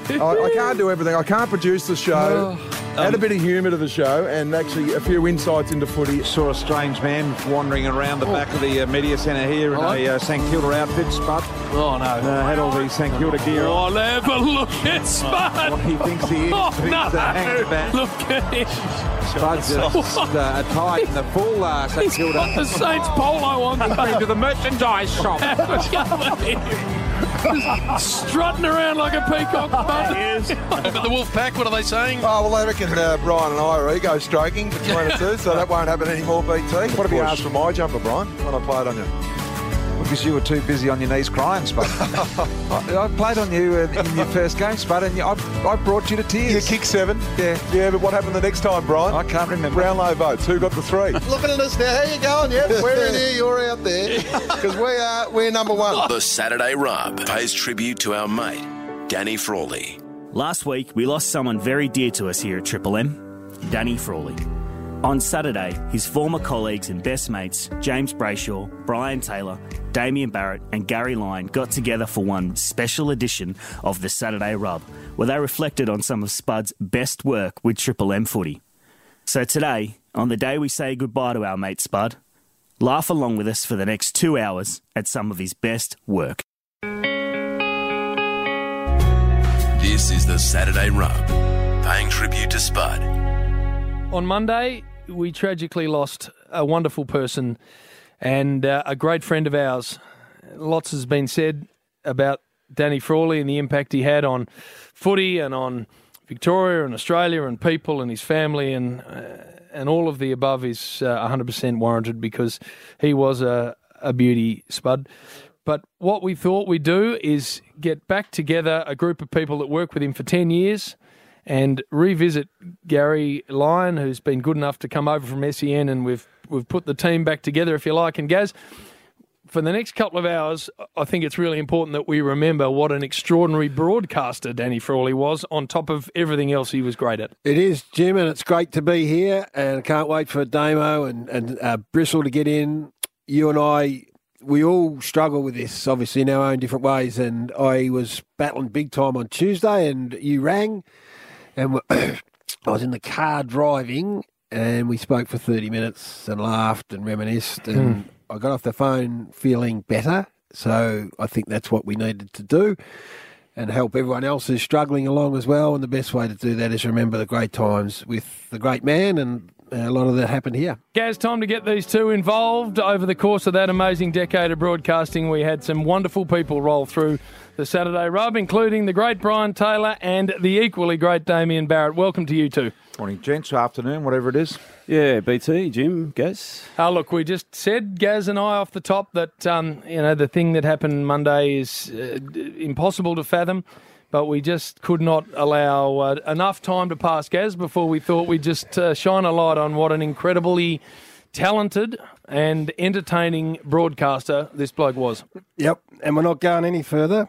I can't do everything. I can't produce the show. Add a bit of humour to the show and actually a few insights into footy. Saw a strange man wandering around the back of the media centre here in a St Kilda outfit, Spud. Oh, no. Had all the St Kilda gear on. Oh, have a look at Spud. What he thinks he is. Oh, no. Look at him. Spud's attired in the full St Kilda. Got the Saints polo on. Been to the merchandise shop. Strutting around like a peacock. But the Wolf Pack, what are they saying? Oh, well, they reckon Brian and I are ego stroking between the two, so that won't happen anymore, BT. What have you asked for my jumper, Brian, when I played on you? Because you were too busy on your knees crying, Spud. I played on you in your first game, Spud, and I brought you to tears. You kicked 7? Yeah, but what happened the next time, Brian? I can't remember. Brownlow votes. Who got the 3? Looking at us now. How you going? Yeah, we're in here, you're out there. Because we're number 1. The Saturday Rub pays tribute to our mate, Danny Frawley. Last week, we lost someone very dear to us here at Triple M, Danny Frawley. On Saturday, his former colleagues and best mates, James Brayshaw, Brian Taylor, Damien Barrett and Gary Lyon got together for one special edition of the Saturday Rub, where they reflected on some of Spud's best work with Triple M footy. So today, on the day we say goodbye to our mate Spud, laugh along with us for the next 2 hours at some of his best work. This is the Saturday Rub, paying tribute to Spud. On Monday, we tragically lost a wonderful person and a great friend of ours. Lots has been said about Danny Frawley and the impact he had on footy and on Victoria and Australia and people and his family, and all of the above is 100% warranted because he was a beauty, Spud. But what we thought we'd do is get back together a group of people that worked with him for 10 years and revisit Gary Lyon, who's been good enough to come over from SEN, and we've put the team back together, if you like. And Gaz, for the next couple of hours, I think it's really important that we remember what an extraordinary broadcaster Danny Frawley was, on top of everything else he was great at. It is, Jim, and it's great to be here, and I can't wait for Damo and Bristol to get in. You and I, we all struggle with this, obviously, in our own different ways, and I was battling big time on Tuesday, and you rang, and I was in the car driving, and we spoke for 30 minutes and laughed and reminisced, and I got off the phone feeling better. So I think that's what we needed to do, and help everyone else who's struggling along as well. And the best way to do that is remember the great times with the great man, and a lot of that happened here. Gaz, time to get these two involved. Over the course of that amazing decade of broadcasting, we had some wonderful people roll through the Saturday Rub, including the great Brian Taylor and the equally great Damien Barrett. Welcome to you two. Morning, gents, afternoon, whatever it is. Yeah, BT, Jim, Gaz. Look, we just said, Gaz and I off the top, that the thing that happened Monday is impossible to fathom, but we just could not allow enough time to pass, Gaz, before we thought we'd just shine a light on what an incredibly talented and entertaining broadcaster this bloke was. Yep, and we're not going any further.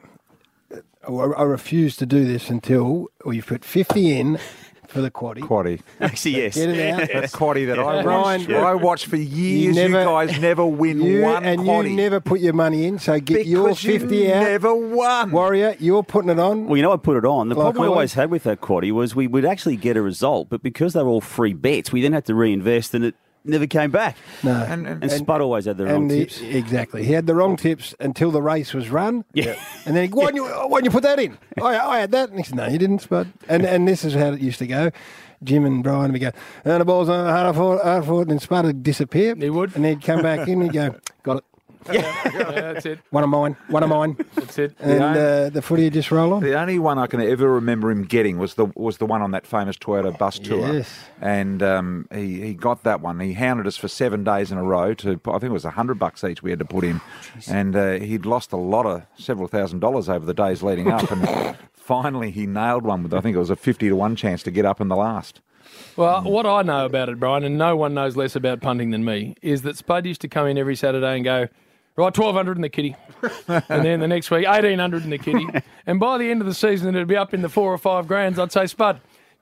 I refuse to do this until we've put 50 in for the quaddie. Actually, yes. Get it out. That quaddie that I watched. Ryan, I watched for years. You guys never win one and quaddie. You never put your money in, so get your 50 you out. Never won. Warrior, you're putting it on. Well, I put it on. The problem we always had with that quaddie was we would actually get a result, but because they were all free bets, we then had to reinvest, and it never came back. No. And Spud always had the wrong tips. Exactly. He had the wrong tips until the race was run. Yeah. And then, why didn't you put that in? I had that. And he said, no, you didn't, Spud. And this is how it used to go. Jim and Brian would go, and the ball's on hard fought, and Spud would disappear. He would. And he'd come back in and he'd go, got it. Yeah, that's it. One of mine. That's it. And the footy would just roll on. The only one I can ever remember him getting was the one on that famous Toyota bus tour. Yes. And he got that one. He hounded us for 7 days in a row to, I think it was $100 each we had to put in. And he'd lost several $1,000s over the days leading up. And finally he nailed one with, I think it was a 50-1 chance to get up in the last. Well, what I know about it, Brian, and no one knows less about punting than me, is that Spud used to come in every Saturday and go, right, 1,200 in the kitty. And then the next week, 1,800 in the kitty. And by the end of the season, it'd be up in the $4 or $5 grand. I'd say, Spud,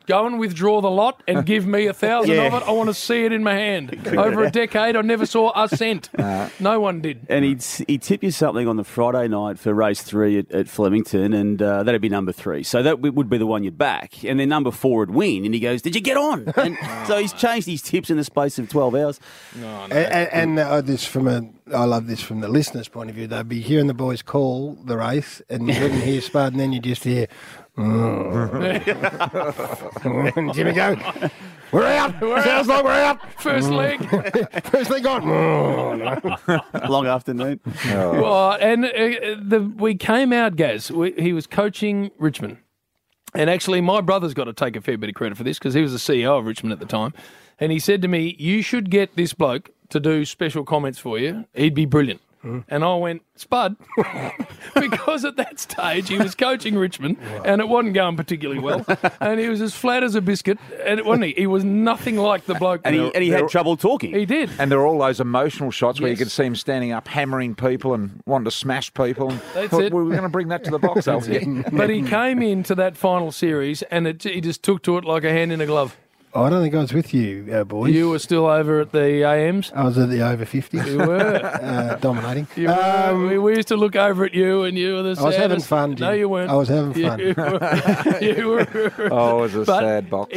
go and withdraw the lot and give me 1,000 of it. I want to see it in my hand. Over a decade, I never saw a cent. No one did. And he'd tip you something on the Friday night for race 3 at Flemington, and that'd be number 3. So that would be the one you'd back. And then number 4 would win, and he goes, "Did you get on?" And so he's changed his tips in the space of 12 hours. And I love this from the listener's point of view. They'd be hearing the boys call the race, and you wouldn't hear Spud, and then you just hear, and Jimmy go, "We're out. Sounds like we're out. First leg. First leg on." Long afternoon. Well, and we came out, Gaz. He was coaching Richmond. And actually, my brother's got to take a fair bit of credit for this because he was the CEO of Richmond at the time. And he said to me, "You should get this bloke to do special comments for you. He'd be brilliant." And I went, "Spud," because at that stage he was coaching Richmond and it wasn't going particularly well. And he was as flat as a biscuit, and wasn't he? He was nothing like the bloke. And he had trouble talking. He did. And there were all those emotional shots where you could see him standing up, hammering people and wanting to smash people. And That's it. We were going to bring that to the box, Alfie. But he came into that final series and he just took to it like a hand in a glove. I don't think I was with you, boys. You were still over at the AMs? I was at the over 50s. You were. Dominating. You were. We used to look over at you and you were the saddest. I was having fun, Jim. No, you weren't. I was having fun. You were. Oh, it was a sad box.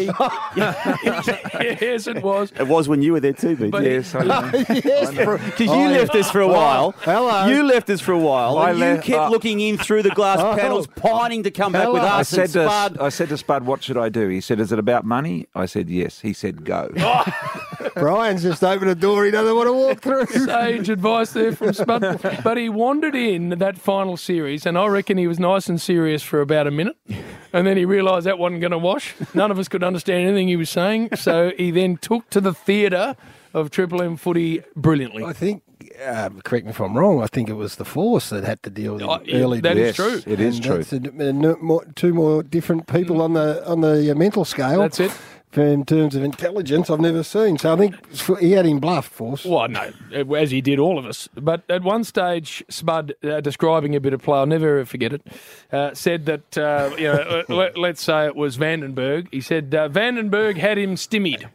Yes, it was. It was when you were there too, BT. But Yes, I know. Because you left us for a while. Hello. You left us for a while. I And you left- kept looking in through the glass panels, pining to come back with I us and said, Spud. I said to Spud, "What should I do?" He said, "Is it about money?" I said, "Yes." He said, "Go." Brian's just opened a door he doesn't want to walk through. Sage advice there from Spud. But he wandered in that final series, and I reckon he was nice and serious for about a minute. And then he realised that wasn't going to wash. None of us could understand anything he was saying. So he then took to the theatre of Triple M footy brilliantly. I think, correct me if I'm wrong, I think it was the Force that had to deal with him early. That is Yes, true. it is true. That's two more different people on the mental scale. That's it. In terms of intelligence, I've never seen. So I think he had him bluffed, Force. Well, no, as he did all of us. But at one stage, Spud, describing a bit of play, I'll never ever forget it, said that, let's say it was Vandenberg. He said, Vandenberg had him stymied.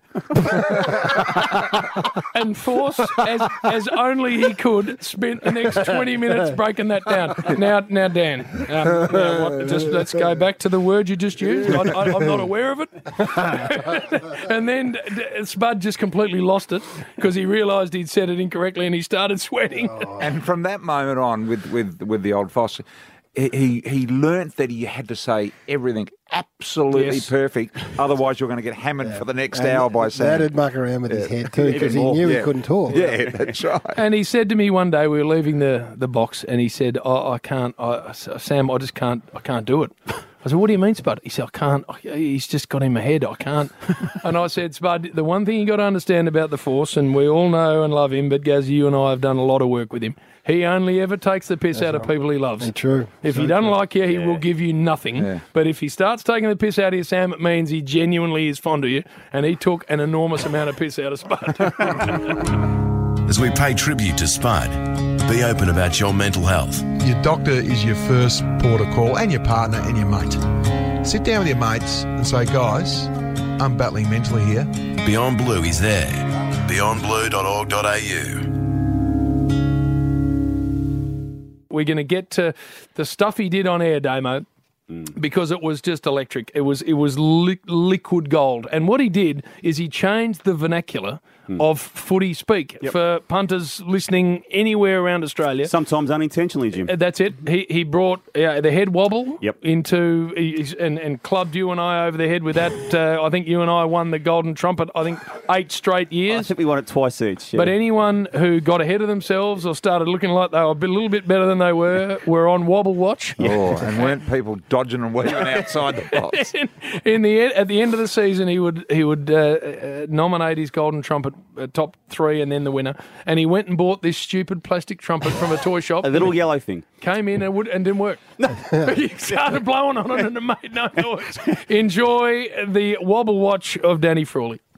And Force, as only he could, spent the next 20 minutes breaking that down. Now, Dan, let's go back to the word you just used. I'm not aware of it. And then Spud just completely lost it because he realised he'd said it incorrectly and he started sweating. And from that moment on, with the old Foss, he learnt that he had to say everything absolutely perfect, otherwise you're going to get hammered for the next hour by Sam. That'd muck around with his head too because he knew he couldn't talk. Yeah, that's right. And he said to me one day, we were leaving the box, and he said, I can't do it. I said, "What do you mean, Spud?" He said, "I can't. He's just got in my head. I can't." And I said, "Spud, the one thing you got to understand about the Force, and we all know and love him, but Gaz, you and I have done a lot of work with him. He only ever takes the piss out of people he loves. That's true. If he doesn't like you, he will give you nothing. Yeah. But if he starts taking the piss out of you, Sam, it means he genuinely is fond of you, and he took an enormous amount of piss out of Spud." As we pay tribute to Spud, be open about your mental health. Your doctor is your first port of call, and your partner and your mate. Sit down with your mates and say, "Guys, I'm battling mentally here." Beyond Blue is there. beyondblue.org.au. We're going to get to the stuff he did on air, Damo, because it was just electric. It was liquid gold. And what he did is he changed the vernacular of footy speak for punters listening anywhere around Australia. Sometimes unintentionally, Jim. That's it. He brought the head wobble Yep. into and clubbed you and I over the head with that. I think you and I won the Golden Trumpet, 8 straight I years. think we won it twice each. Yeah. But anyone who got ahead of themselves or started looking like they were a little bit better than they were on Wobble Watch. Oh, and weren't people dodging and weaving outside the box? At the end of the season, he would nominate his Golden Trumpet top 3 and then the winner. And he went and bought this stupid plastic trumpet from a toy shop. a little yellow thing. Came in and didn't work. He started blowing on it and it made no noise. Enjoy the Wobble Watch of Danny Frawley.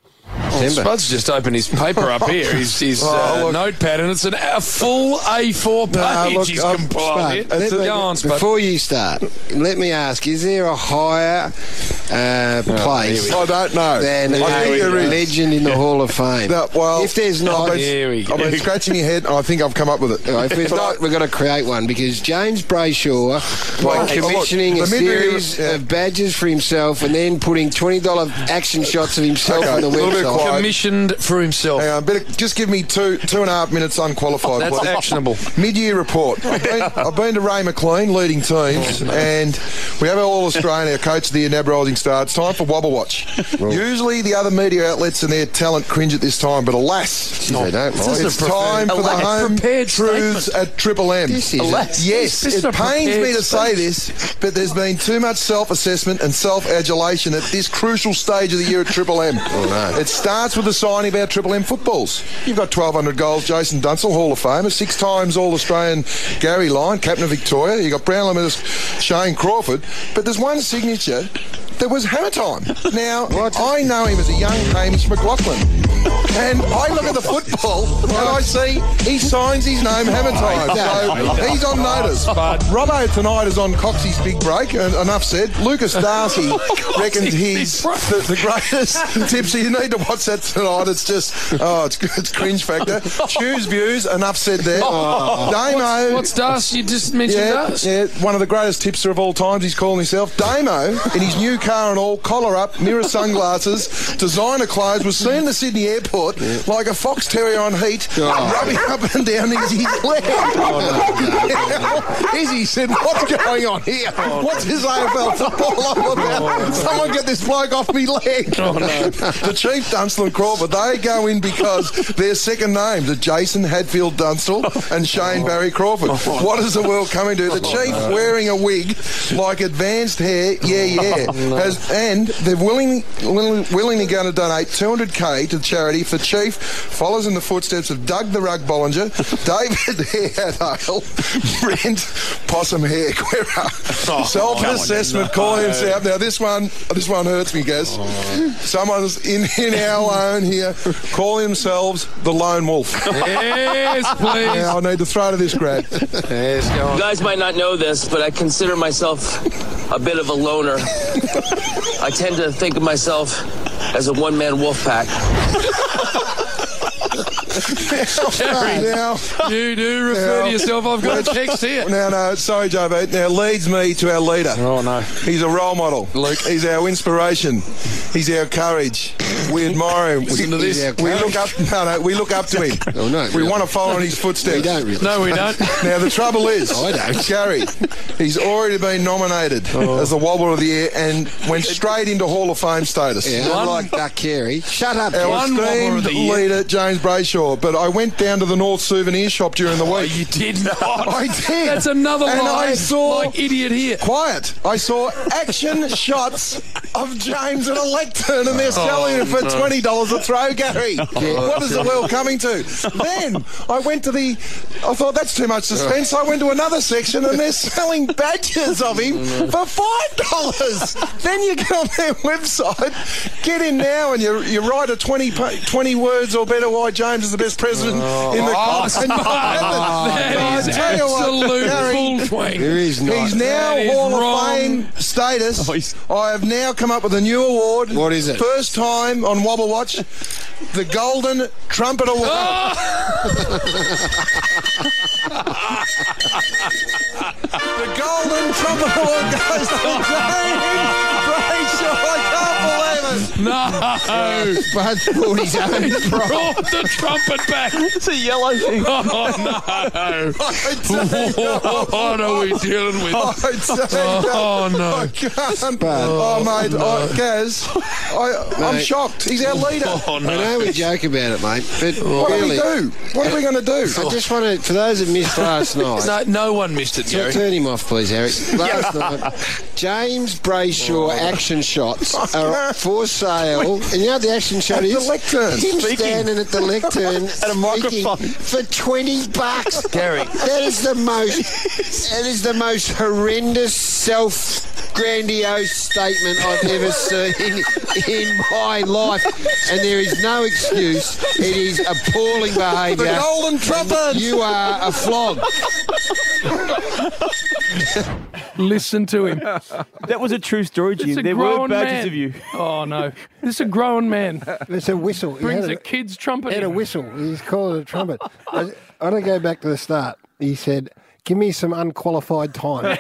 September. Spud's just opened his paper up here, his notepad, and it's a full A4 page he's compiled here. Go on, Spud. Before you start, let me ask, is there a higher place I don't know. than I think a there is. legend in the Hall of Fame? No, well, if there's not, Here we go. I've been scratching your head, and I think I've come up with it. if there's not, we've got to create one, because James Brayshaw, by commissioning look, a the midfielder- series yeah. of badges for himself and then putting $20 action shots of himself on the a little bit website. quiet. Commissioned for himself. Hang on, just give me 2.5 minutes unqualified. That's please. actionable. Mid-year report. I've been to Ray McLean leading teams, and we have our All-Australian, our coach of the year, Nab Rising Star. It's time for Wobble Watch. Usually the other media outlets and their talent cringe at this time, but alas, They don't mind. it's time for the home prepared truths at Triple M. This is Yes, This is it a pains me prepared to say this, but there's been too much self-assessment and self-adulation at this crucial stage of the year at Triple M. no. It starts with the signing of our Triple M footballs. You've got 1,200 goals, Jason Dunstall, Hall of Famer, 6 times All-Australian Gary Lyon, captain of Victoria. You've got Brownlow medalist Shane Crawford, but there's one signature that was Hammer Time. Now, I know him as a young Hamish McLaughlin. And I look at the football and I see he signs his name Hammer Time. So he's on notice. Robbo tonight is on Coxie's big break, and enough said. Lucas Darcy reckons he's the greatest tipster. You need to watch that tonight. It's just, it's cringe factor. Choose views, enough said there. Damo. What's Das? You just mentioned Das. Yeah, one of the greatest tipster of all times, he's calling himself. Damo, in his new car and all, collar up, mirror sunglasses, designer clothes, was seen in the Sydney airport like a fox terrier on heat, rubbing up and down Izzy's leg. Izzy said, what's going on here? What's this AFL football all about? Someone get this bloke off me leg. The Chief, Dunstall and Crawford, they go in because their second names are Jason Hadfield Dunstall and Shane Barry Crawford. What is the world coming to? The Chief wearing a wig like advanced hair, and they're willingly going to donate $200K to charity. The Chief follows in the footsteps of Doug the Rug Bollinger, David Haredale, Brent Possum Hair Guerra. Self-assessment, calling himself. Now this one hurts me, Gaz. Someone's in our own here calling themselves the Lone Wolf. Yes, please. Now I need to throw to this grad. Yes, go on. You guys might not know this, but I consider myself a bit of a loner. I tend to think of myself as a one-man wolf pack. Now, You do refer to yourself. I've got a text here. no, sorry, JB. Now leads me to our leader. Oh, no. He's a role model. Luke. He's our inspiration. He's our courage. We admire him. Listen to this. We look up. We look up to him. Oh, no, we really. want to follow in his footsteps. We don't really. No, we don't. Now the trouble is, I don't. Gary, he's already been nominated as the Wobbler of the Year and went straight into Hall of Fame status. Yeah, unlike Duck Carey. Shut up, Our One Wobbler esteemed of the Year. leader, James Brayshaw. But I went down to the North Souvenir Shop during the week. You did not. I did. That's another And lie. I saw- like idiot here. Quiet. I saw action shots of James at a lectern and they're selling it for $20 a throw, Gary. What is the world coming to? Then I thought that's too much suspense. I went to another section and they're selling badges of him for $5. Then you get on their website, get in now and you write a 20 words or better why James is the best president in the class. That is absolute bull twang. There is not. He's now That is Hall wrong. of Fame status. I have now come up with a new award. What is it? First time on Wobble Watch, the Golden Trumpet Award. The Golden Trumpet Award goes to James Brayshaw. I can't believe it. No. But brought his own Brought the trumpet back. It's a yellow thing. Oh, no. What are we dealing with? Oh, no. I can't. Mate, Gaz, I'm shocked. He's our leader. Oh, I no. know we joke about it, mate, but What do we really, do? What are we going to do? I just want to, for those that missed last night, No one missed it, Gary. turn him off, please, Eric. Last night, James Brayshaw action shots are for sale. And you know what the action shot At the is? lectern. Him standing at the lectern At a microphone. for $20. Gary. That is the most horrendous grandiose statement I've ever seen in my life, and there is no excuse. It is appalling behaviour. The golden trumpet. You are a flog. Listen to him. That was a true story, Jim. There were badges of you. Oh, no. This is a grown man. It's a whistle. Brings a kid's trumpet. He had a whistle. He's called it a trumpet. I want to go back to the start. He said, give me some unqualified time.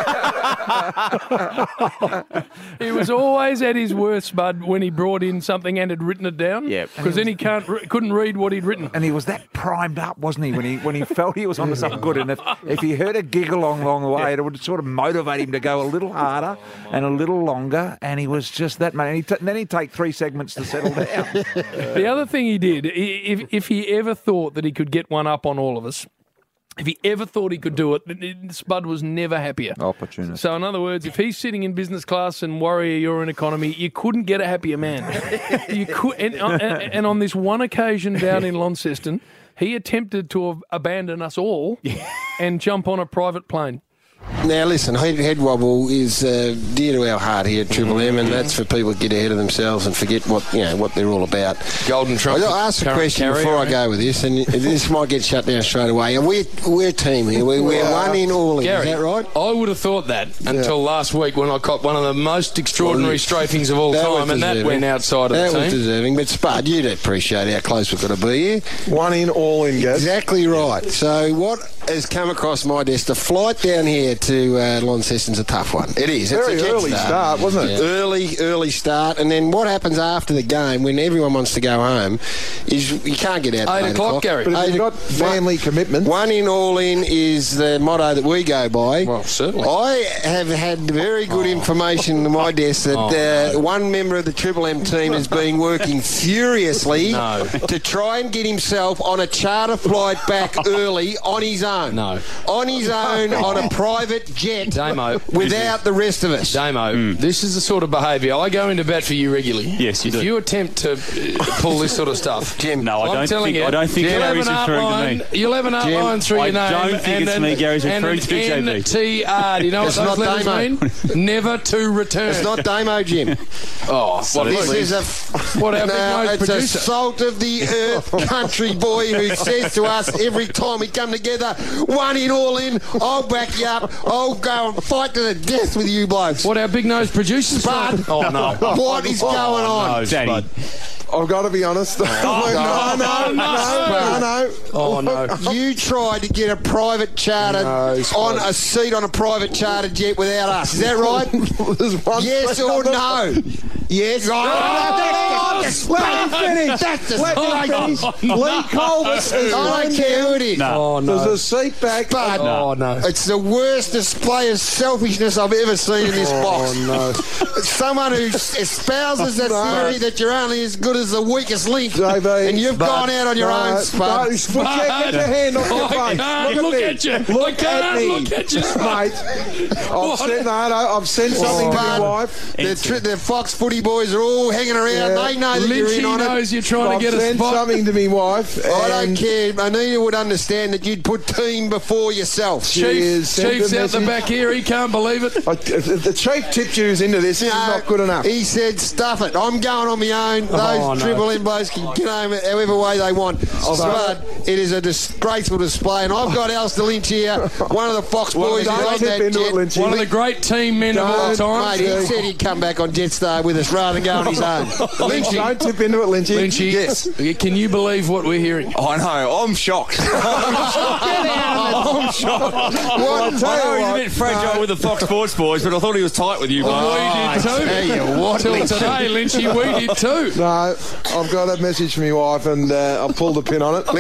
He was always at his worst, Bud, when he brought in something and had written it down. Yeah. Because then he couldn't read what he'd written. And he was that primed up, wasn't he, when he felt he was onto something good. And if he heard a gig along the way, it would sort of motivate him to go a little harder and a little longer. And he was just that man. And then he'd take 3 segments to settle down. The other thing he did, if he ever thought that he could get one up on all of us, if he ever thought he could do it, Spud was never happier. Opportunist. So, in other words, if he's sitting in business class and Warrior, you're in economy, you couldn't get a happier man. You could, and on this one occasion down in Launceston, he attempted to abandon us all and jump on a private plane. Now, listen, head wobble is dear to our heart here at Triple M, and that's for people to get ahead of themselves and forget what they're all about. Golden trumpet. I'll ask a question before I go with this, and this might get shut down straight away. And we're a team here. We're one in, all in. Gary, is that right? I would have thought that until last week when I caught one of the most extraordinary strafings of all time, and that went outside of the team. That was deserving. But Spud, you'd appreciate how close we've got to be here. One in, all in, Gaz. Exactly right. So what has come across my desk? The flight down here to Launceston's a tough one. It is. Very it's a early start, wasn't it? Early start. And then what happens after the game when everyone wants to go home is you can't get out 8 o'clock, Gary. But if you've got family commitments. One in, all in is the motto that we go by. Well, certainly. I have had very good information on my desk that one member of the Triple M team has been working furiously to try and get himself on a charter flight back early on his own. On his own, on a private jet, Damo, without the rest of us. Damo, this is the sort of behaviour. I go into bat for you regularly. Yes, you do. If you attempt to pull this sort of stuff, Jim, no, I don't think Gary's referring to me. You'll have an outline through your name. I don't think it's me, Gary's referring to JB. NTR. Do you know what those letters mean? Never to return. It's not Damo, Jim. This is a it's a salt of the earth country boy who says to us every time we come together, one in, all in, I'll back you up, I'll go and fight to the death with you blokes. What our big nose producers? Spud. Oh no. What is going on? No, Daddy. I've got to be honest. No. Oh no. You tried to get a private charter on a seat on a private charter jet without us. Is that right? Yes or no? Yes. Let me finish. That's disgraceful. Lee Colbert. I don't care who it is. Oh no. There's a seat back. But Oh no. it's the worst display of selfishness I've ever seen in this box. Oh no. Someone who espouses the theory that you're only as good as the weakest link, JB, and you've gone out on your own, Spud. Get your hand off your face. Look at you. Look at me. Look at you, Mate, I've sent something to your Spud, wife. the Fox footy boys are all hanging around. Yeah. They know that you're in Lynchy on it. knows you're trying to get a I've sent spot. something to my wife. I don't and care. Anita would understand that you'd put team before yourself. Chief's out the back here. He can't believe it. If the chief tipped you into this, it's not good enough. He said, stuff it. I'm going on my own. Those Triple M blokes can get home however way they want. Spud, it is a disgraceful display, and I've got Alistair Lynch here, one of the Fox boys who's on that jet. One of the great team men of all time. Mate, he said he'd come back on Jetstar with us rather than go on his own. Lynchy, don't tip into it, Lynchy. Lynchy, yes. Can you believe what we're hearing? I know. I'm shocked. I'm shocked. What? I know he's a bit fragile with the Fox Sports boys, but I thought he was tight with you, We did too. Tell you what, Till today, Lynchy, we did too. No, I've got a message from my wife, and I'll pull the pin on it.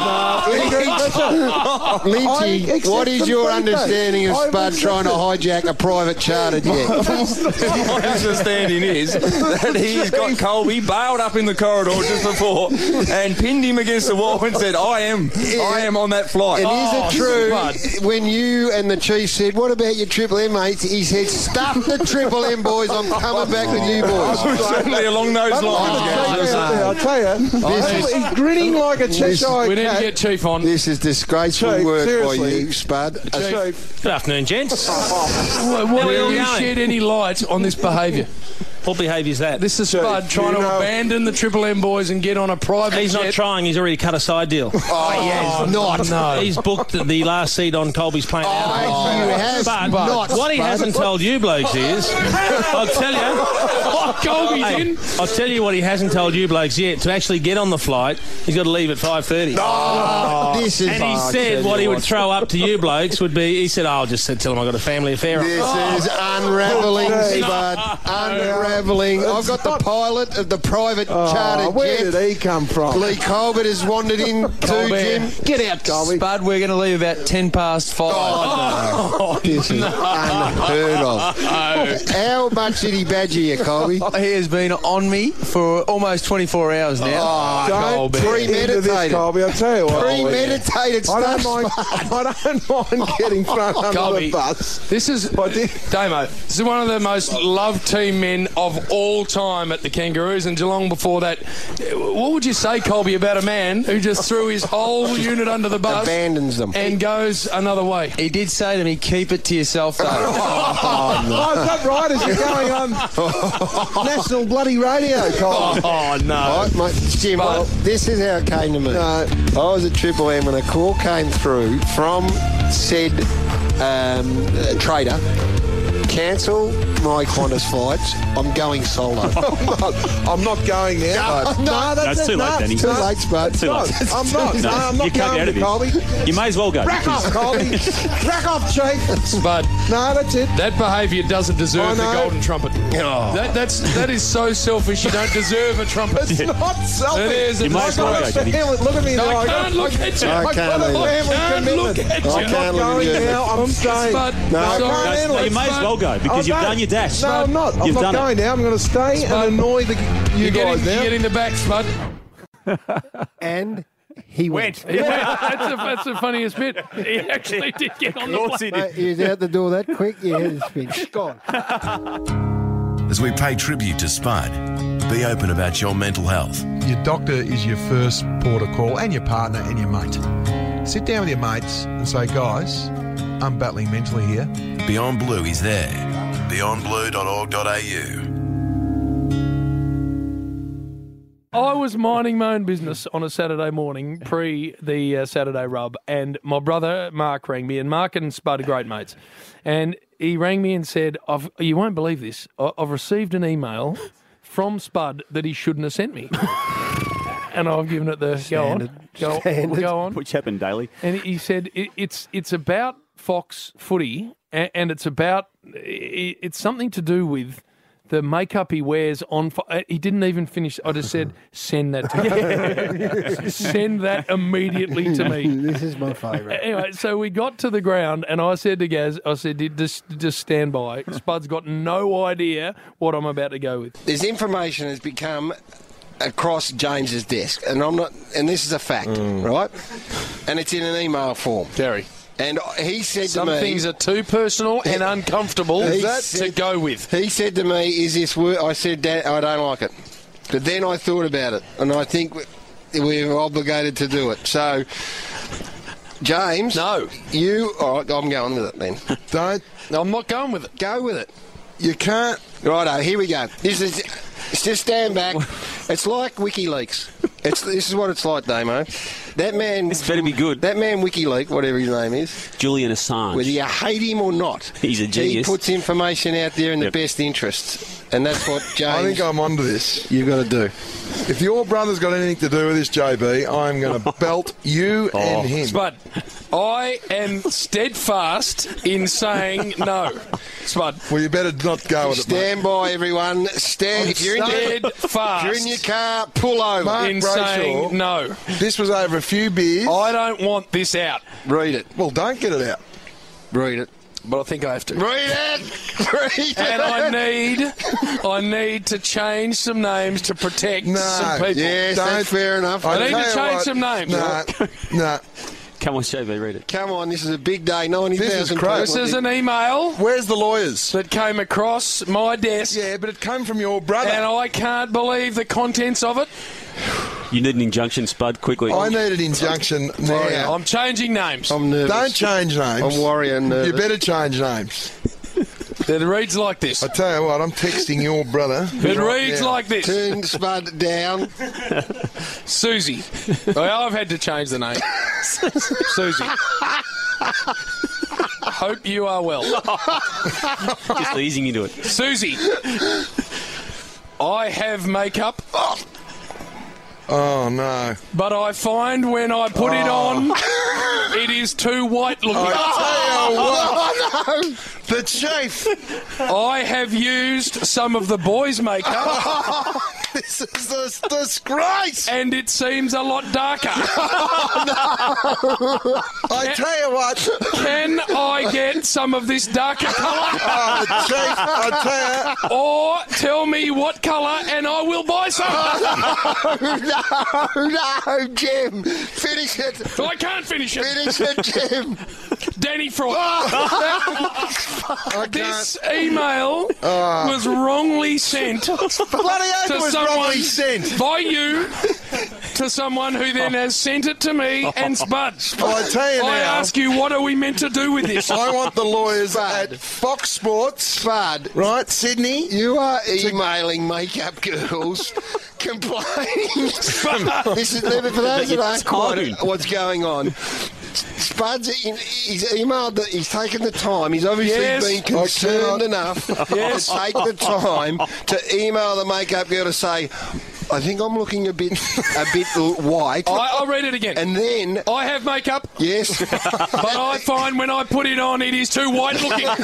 Lynchy, what is your understanding of Spud trying to hijack a private charter jet? My understanding is that he's got Colby bailed up in the corridor just before and pinned him against the wall and said, I am on that flight. And is it true when you and the chief said, what about your Triple M mates? He said, stuff the Triple M boys, I'm coming back with you boys. Certainly along those lines. I'll tell you, he's grinning like a Cheshire cat. We need to get Chief on. This is disgraceful Chief, work seriously. by you, Spud. Chief. Good afternoon, gents. What will you shed any light on this behaviour? What behaviour is that? This is Spud trying to abandon the Triple M boys and get on a private He's jet. not trying. He's already cut a side deal. He's booked the last seat on Colby's plane. What he hasn't told you blokes is, I'll tell you. Colby's in. I'll tell you what he hasn't told you blokes yet. To actually get on the flight, he's got to leave at 5:30. And he said what he would throw up to you blokes would be, he said, I'll just tell him I've got a family affair. This is unravelling, Spud. Unravelling. I've got the pilot of the private chartered jet. Where did he come from? Lee Colbert has wandered in too, Jim. Get out, Colby. Spud, we're going to leave about 10 past 5. This is unheard of. How much did he badger you, Colby? He has been on me for almost 24 hours now. Don't premeditated. this, Colby. I'll tell you what. Premeditated stuff. I don't mind getting thrown under the bus. This is Damo. This is one of the most loved team men of all time at the Kangaroos, and Geelong before that. What would you say, Colby, about a man who just threw his whole unit under the bus, abandons them, and goes another way? He did say to me, keep it to yourself, though. Oh, is that right? Is it going on national bloody radio, Colby? Oh, no. Right, mate, Jim, this is how it came to me. No. I was at Triple M when a call came through from said trader. Cancel my Qantas flights. I'm going solo. I'm not going now. No, that's too late, Danny. Too late, Spud. Too late. I'm not. No, I'm not you can't going get to out of Colby. it. You may as well go. Rack off, Colby. Rack off, Chief. Spud. No, that's it. That behaviour doesn't deserve the know. golden trumpet. That is so selfish. You don't deserve a trumpet. It's not selfish. It is. You may as well go, Danny. Look at me. I can't look at you. I can't I've got a either. family Can't look commitment. at you. I'm not going now. I'm staying. Spud. No, I Sorry. can't handle it. You may as well go because you've done your dash. No, I'm not. I'm You've not done going now. I'm going to stay and annoy you guys now. You're getting the back, Spud. And he went. That's the funniest bit. He actually did get on the plane. He was out the door that quick. Yeah, it's been gone. As we pay tribute to Spud, be open about your mental health. Your doctor is your first port of call, and your partner and your mate. Sit down with your mates and say, guys, I'm battling mentally here. Beyond Blue is there. beyondblue.org.au. I was minding my own business on a Saturday morning, pre the Saturday rub, and my brother Mark rang me, and Mark and Spud are great mates, and he rang me and said, you won't believe this, I've received an email from Spud that he shouldn't have sent me. And I've given it the go on. Which happened daily. And he said it's about Fox footy, and it's something to do with the makeup he wears on. He didn't even finish. I just said, send that to me. Send that immediately to me. This is my favourite. Anyway, so we got to the ground, and I said to Gaz, just stand by. Spud's got no idea what I'm about to go with. This information has become across James's desk, and this is a fact, right? And it's in an email form. Gary. And he said Some to me... Some things are too personal and uncomfortable to go with. He said to me, is this work? I said, Dad, I don't like it. But then I thought about it, and I think we're obligated to do it. So, James... No. All right, I'm going with it then. I'm not going with it. Go with it. You can't... Righto, here we go. Just stand back. It's like WikiLeaks. This is what it's like, Damo. That man... This better be good. That man, WikiLeaks, whatever his name is... Julian Assange. Whether you hate him or not... He's a genius. He puts information out there in the best interests. And that's what James... I think I'm onto this. You've got to do. If your brother's got anything to do with this, JB, I'm going to belt you and him. Spud, I am steadfast in saying no. Spud. Well, you better not go with it, mate. Stand by, everyone. If you're in your car, pull over. Mark in Brayshaw, saying no. This was over a few beers. I don't want this out. Read it. Well, don't get it out. Read it. But I think I have to. Read it! Read it! And I need to change some names to protect some people. Yes, that's fair enough. I need to change some names. No. Come on, JB, read it. Come on, this is a big day. 90,000 people. This is an email. Where's the lawyers? That came across my desk. Yeah, but it came from your brother. And I can't believe the contents of it. You need an injunction, Spud, quickly. I need an injunction now. I'm changing names. I'm nervous. Don't change names. I'm worrying nervous. You better change names. It reads like this. I tell you what, I'm texting your brother. It reads like this. Turn Spud down. Susie. Well, I've had to change the name. Susie. Hope you are well. Just easing into it. Susie. I have makeup. Oh, no. But I find when I put it on, it is too white looking. I tell you what. The chief. I have used some of the boys' makeup. This is a disgrace. And it seems a lot darker. I tell you what. Can I get some of this darker colour? Oh, chief, I tell you. Or tell me what colour and I will buy some. No, Jim. Finish it. I can't finish it. Finish it, Jim. Danny Froy. This email was wrongly sent Bloody oath to was someone wrongly sent. by you to someone who then has sent it to me and Spud. Well, I tell you now. I ask you, what are we meant to do with this? I want the lawyers at Fox Sports. Spud. Right, Sydney. You are emailing makeup girls complaining. This is for those that aren't quite what's going on. Spud's he's emailed that he's taken the time. He's obviously been concerned enough to take the time to email the makeup girl to say, I think I'm looking a bit white. I'll read it again. And then I have makeup. Yes. But I find when I put it on, it is too white looking. No.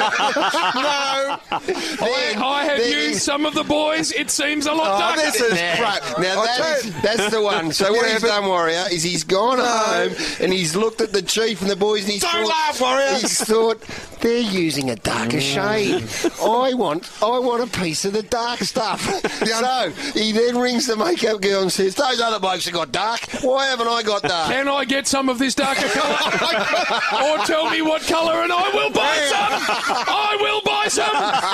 I have used some of the boys. It seems a lot darker. This is crap. Now that's the one. So what he's done, Warrior, is he's gone home and he's looked at the chief and the boys and he's laugh, Warrior. He's thought they're using a darker shade. I want a piece of the dark stuff. So he then rings the makeup girl and says, those other blokes have got dark. Why haven't I got dark? Can I get some of this darker colour? Or tell me what colour and I will buy some. I will buy some.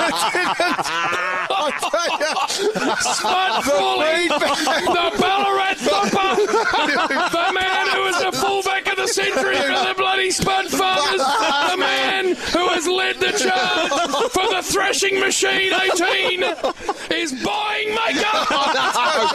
Spud Frawley, the Ballarat thumper, the man who is the fullback of the century for the bloody Spud Farmers, the man who has led the charge for the Thrashing Machine 18 is buying makeup.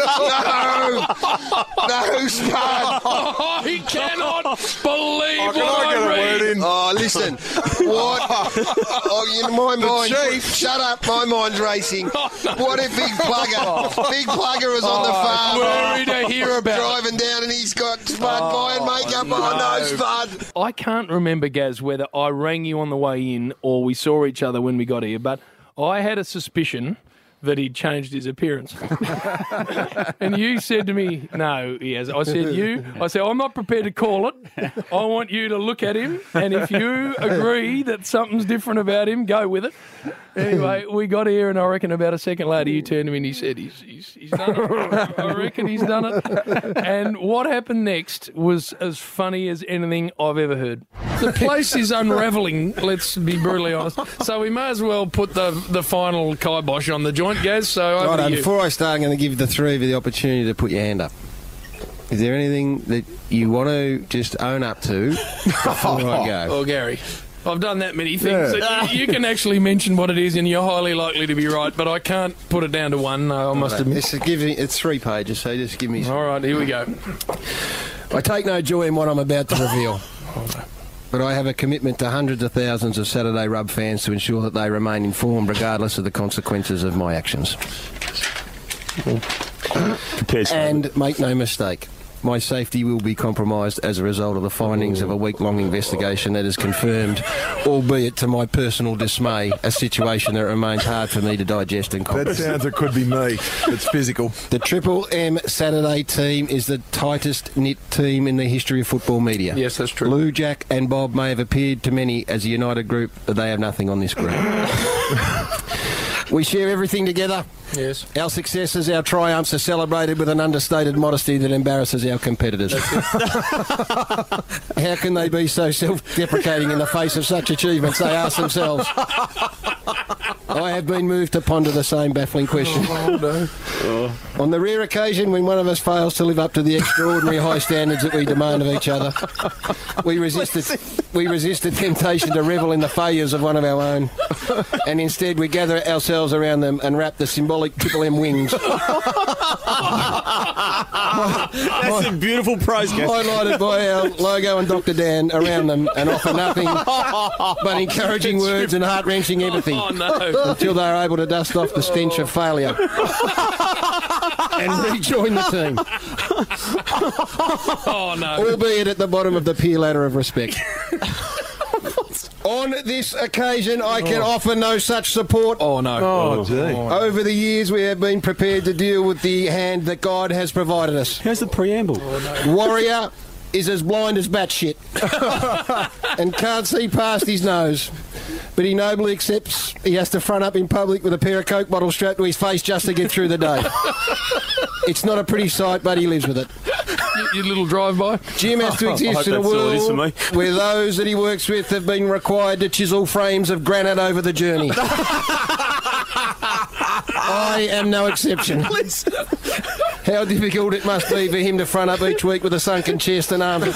No, Spud. I cannot believe what I read. Oh, listen. What? My mind. Shut up. My mind's racing. What if Big Plugger was on the farm? Worried to hear about driving down and he's got Spud buying makeup. No, Spud. I can't remember, Gaz, whether I rang you on the way in or we saw each other when we got here, but I had a suspicion that he'd changed his appearance. And you said to me, no, he has. I said, I'm not prepared to call it. I want you to look at him, and if you agree that something's different about him, go with it. Anyway, we got here, and I reckon about a second later, you turned to me and he said, he's done it. I reckon he's done it. And what happened next was as funny as anything I've ever heard. The place is unravelling, let's be brutally honest. So we may as well put the final kibosh on the joint, Gaz. So over to you. Before I start, I'm going to give the three of you the opportunity to put your hand up. Is there anything that you want to just own up to before I go? Oh, Gary, I've done that many things. That you can actually mention what it is and you're highly likely to be right, but I can't put it down to one, no, I must admit. It's 3 pages, so just give me some. All right, here we go. I take no joy in what I'm about to reveal. But I have a commitment to hundreds of thousands of Saturday Rub fans to ensure that they remain informed regardless of the consequences of my actions. And make no mistake, my safety will be compromised as a result of the findings of a week-long investigation that has confirmed, albeit to my personal dismay, a situation that remains hard for me to digest and comprehend. That sounds it could be me. It's physical. The Triple M Saturday team is the tightest-knit team in the history of football media. Yes, that's true. Lou, Jack and Bob may have appeared to many as a united group, but they have nothing on this group. We share everything together. Yes. Our successes, our triumphs are celebrated with an understated modesty that embarrasses our competitors. How can they be so self-deprecating in the face of such achievements? They ask themselves. I have been moved to ponder the same baffling question. On the rare occasion when one of us fails to live up to the extraordinary high standards that we demand of each other, we resist the temptation to revel in the failures of one of our own, and instead we gather ourselves around them and wrap the symbolic Triple M wings. That's a beautiful prose, Gav. Highlighted by our logo and Dr. Dan around them, and offer nothing but encouraging words and heart-wrenching empathy until they are able to dust off the stench of failure and rejoin the team. Oh, no. Albeit at the bottom of the peer ladder of respect. On this occasion, I can offer no such support. Oh, no. Oh, gee. Over the years, we have been prepared to deal with the hand that God has provided us. How's the preamble? Warrior is as blind as batshit and can't see past his nose. But he nobly accepts he has to front up in public with a pair of Coke bottles strapped to his face just to get through the day. It's not a pretty sight, but he lives with it. Your little drive-by? Jim has to exist in a world where those that he works with have been required to chisel frames of granite over the journey. I am no exception. How difficult it must be for him to front up each week with a sunken chest and arms of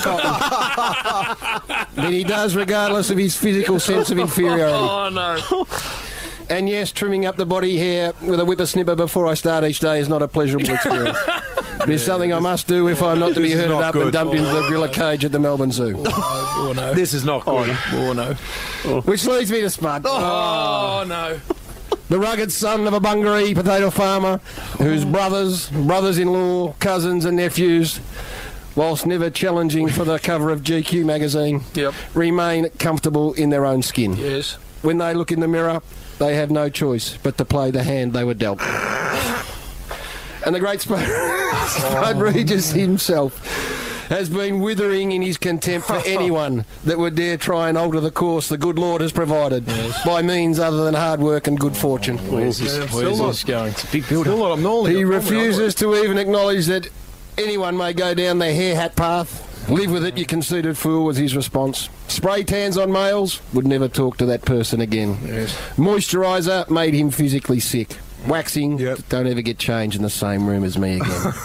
cotton. But he does regardless of his physical sense of inferiority. Oh, no. And yes, trimming up the body hair with a whippersnipper before I start each day is not a pleasurable experience. But it's something I must do if I'm not to be herded up and dumped into the gorilla cage at the Melbourne Zoo. Oh, no. This is not good. Oh, no. Which leads me to Spud. Oh, no. The rugged son of a Bungaree potato farmer whose brothers-in-law, cousins and nephews, whilst never challenging for the cover of GQ magazine, remain comfortable in their own skin. Yes. When they look in the mirror, they have no choice but to play the hand they were dealt. And the great Spud Regis himself has been withering in his contempt for anyone that would dare try and alter the course the good Lord has provided by means other than hard work and good fortune. Where's this going? It's a big build-up. He refuses to even acknowledge that anyone may go down the hair hat path. Live with it, you conceited fool, was his response. Spray tans on males, would never talk to that person again. Yes. Moisturiser made him physically sick. Waxing, don't ever get changed in the same room as me again.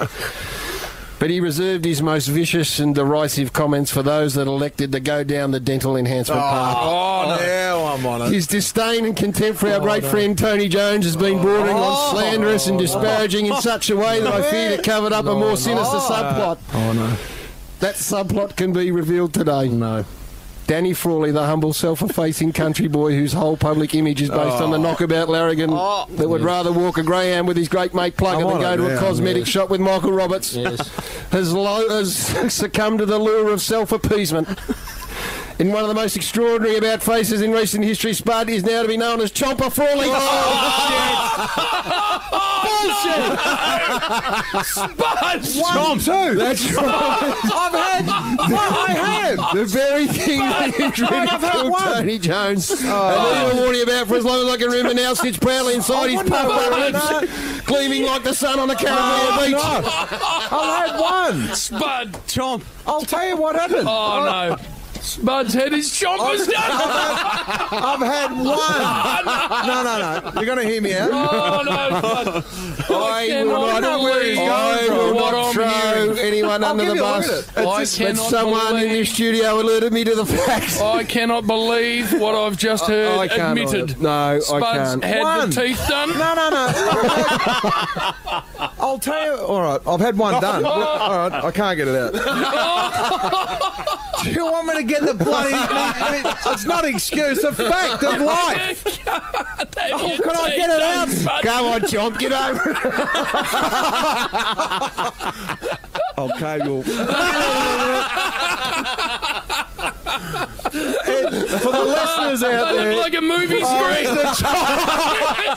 But he reserved his most vicious and derisive comments for those that elected to go down the dental enhancement path. Oh, now I'm on it. His disdain and contempt for our great friend Tony Jones has been bordering on slanderous and disparaging in such a way that I fear it covered up a more sinister subplot. Oh, no. That subplot can be revealed today. No. Danny Frawley, the humble, self-effacing country boy whose whole public image is based on the knockabout larrigan that would rather walk a greyhound with his great mate Plugger than go to a cosmetic shop with Michael Roberts, has succumbed to the lure of self-appeasement. In one of the most extraordinary about faces in recent history, Spud is now to be known as Chomper Frawley. Bullshit! Spud! One, two. That's right. I have. The very thing that introduced Tony Jones. And I've been warning about for as long as I can remember now, sits proudly inside his puff lips, gleaming like the sun on a Caramel beach. I had one. Spud! Chomp! I'll tell you what happened. Oh, no. Spud's head is Chomper's done. I've had one. No. You're going to hear me out. Oh, no, Spud. I will not throw anyone under the bus. But someone in this studio alerted me to the facts. I cannot believe what I've just heard admitted. No, Spud's I can't. had the teeth done. No. I'll tell you. All right, I've had one done. All right, I can't get it out. Do you want me to get the bloody... it's not an excuse, it's a fact of life. Can I get it out? Go on, Chomp, get over it. Okay, well... For the listeners out there... like a movie screen.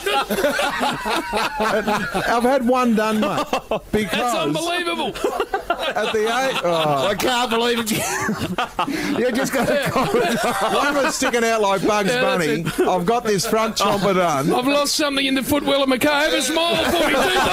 I've had one done, mate. Because... That's unbelievable. At the 8. Oh. I can't believe it. You just got a comment. One of it's sticking out like Bugs Bunny. I've got this front chomper done. I've lost something in the footwell of my car. Have a smile for me,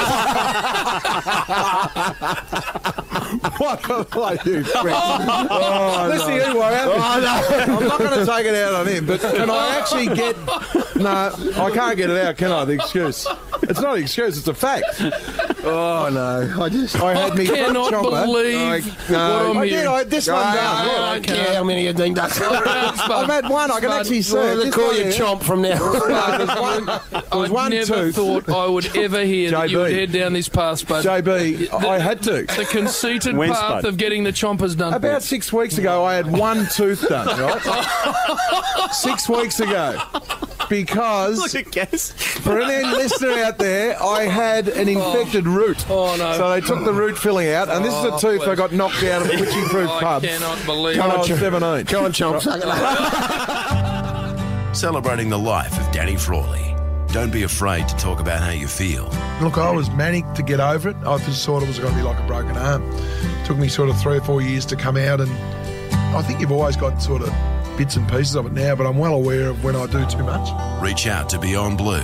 What a play, you prick. Let's see who I am. I'm not going to take it out on him, but can I actually get... No, I can't get it out, can I, the excuse? It's not an excuse, it's a fact. Oh, no. I had me front cannot chomper. believe what I'm hearing. This one down. I don't care how many you think that's. I've had one, I can actually see it. They call you Chomp from now. There's one never tooth. thought I would ever hear that you would head down this path, Spud. JB, I had to. The conceited path of getting the chompers done. About 6 weeks ago, I had one tooth done, right? 6 weeks ago. Because for any listener out there, I had an infected root. Oh, no. So they took the root filling out, and this is a tooth I got knocked out at the Witchy Proof pub. I cannot believe when I was 17. Come on, Chomp. Celebrating the life of Danny Frawley. Don't be afraid to talk about how you feel. Look, I was manic to get over it. I just thought it was going to be like a broken arm. It took me sort of 3 or 4 years to come out, and I think you've always got sort of bits and pieces of it now, but I'm well aware of when I do too much. Reach out to Beyond Blue,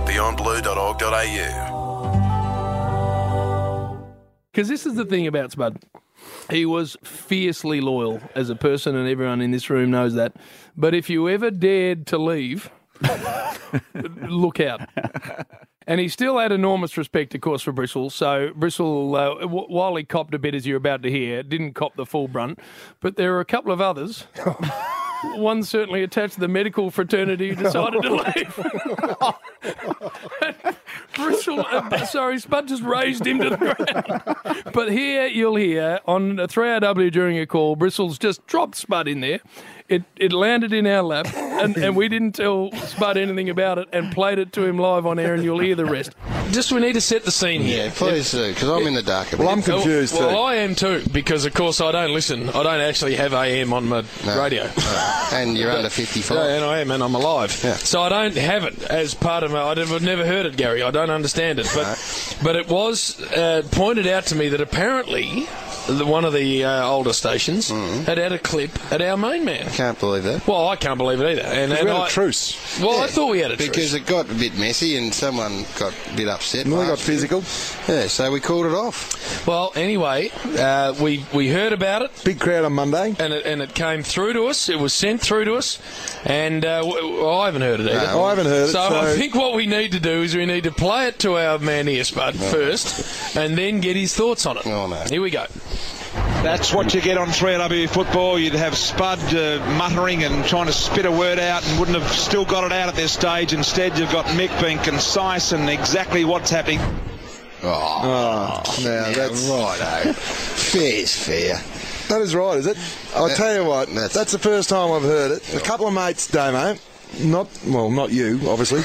beyondblue.org.au. Because this is the thing about Spud. He was fiercely loyal as a person, and everyone in this room knows that. But if you ever dared to leave, look out. And he still had enormous respect, of course, for Bristol. So Bristol, while he copped a bit, as you're about to hear, didn't cop the full brunt. But there are a couple of others. One certainly attached to the medical fraternity who decided to leave. Bristol, Spud just raised him to the ground. But here you'll hear on 3RW during a call, Bristol's just dropped Spud in there. It landed in our lap, and we didn't tell Spud anything about it and played it to him live on air, and you'll hear the rest. Just we need to set the scene here. Yeah, please do, because I'm in the dark a bit. Well, I'm confused too. Well, I am too, because, of course, I don't listen. I don't actually have AM on my radio. And you're under 55. Yeah, and I am, and I'm alive. Yeah. So I don't have it as part of my... I've never heard it, Gary. I don't understand it. But it was pointed out to me that apparently... one of the older stations had a clip at our main man. I can't believe that. Well, I can't believe it either. And we had a truce. Well, I thought we had a truce. Because it got a bit messy and someone got a bit upset. And we got physical. Yeah, so we called it off. Well, anyway, we heard about it. Big crowd on Monday. And it came through to us. It was sent through to us. And I haven't heard it either. No, I haven't heard it. So I think what we need to do is we need to play it to our man here, Spud, first, and then get his thoughts on it. Oh, no. Here we go. That's what you get on 3RW football. You'd have Spud muttering and trying to spit a word out and wouldn't have still got it out at this stage. Instead, you've got Mick being concise and exactly what's happening. Now that's right. Fair's fair. That is right, is it? I'll tell you what, that's the first time I've heard it. A couple of mates, Damo, not you, obviously.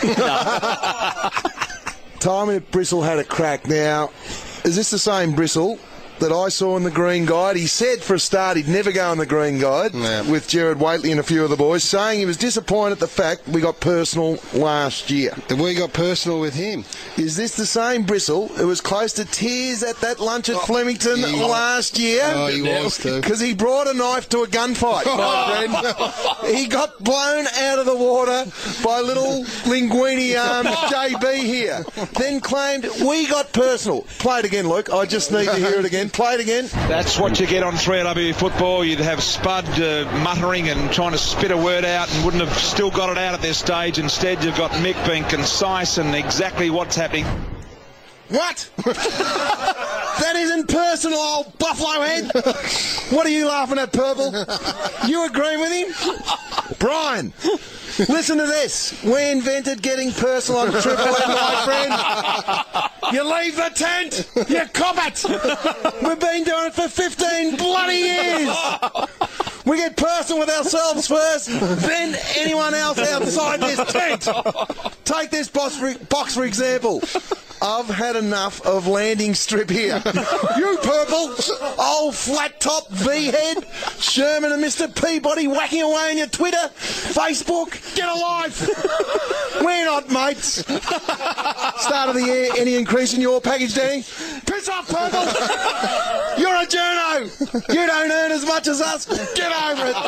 Time at Bristol had a crack. Now, is this the same Bristol that I saw in the Green Guide? He said for a start he'd never go in the Green Guide with Gerard Whateley and a few of the boys, saying he was disappointed at the fact we got personal last year. And we got personal with him. Is this the same Bristol who was close to tears at that lunch at Flemington last year? Oh, he was too. Because he brought a knife to a gunfight, my friend. He got blown out of the water by little linguini JB here. Then claimed we got personal. Play it again, Luke. I just need to hear it again. Play it again. That's what you get on 3RW football. You'd have Spud muttering and trying to spit a word out and wouldn't have still got it out at this stage. Instead, you've got Mick being concise and exactly what's happening. What? That isn't personal, old buffalo head. What are you laughing at, Purple? You agreeing with him? Brian, listen to this. We invented getting personal on Triple M, my friend. You leave the tent, you cop it. We've been doing it for 15 bloody years. We get personal with ourselves first, then anyone else outside this tent. Take this box for example. I've had enough of landing strip here. You Purple, old flat top V-head, Sherman and Mr. Peabody whacking away on your Twitter, Facebook, get a life. We're not mates. Start of the year, any increase in your package, Danny? Piss off, Purple! You're a journo! You don't earn as much as us! Get over it!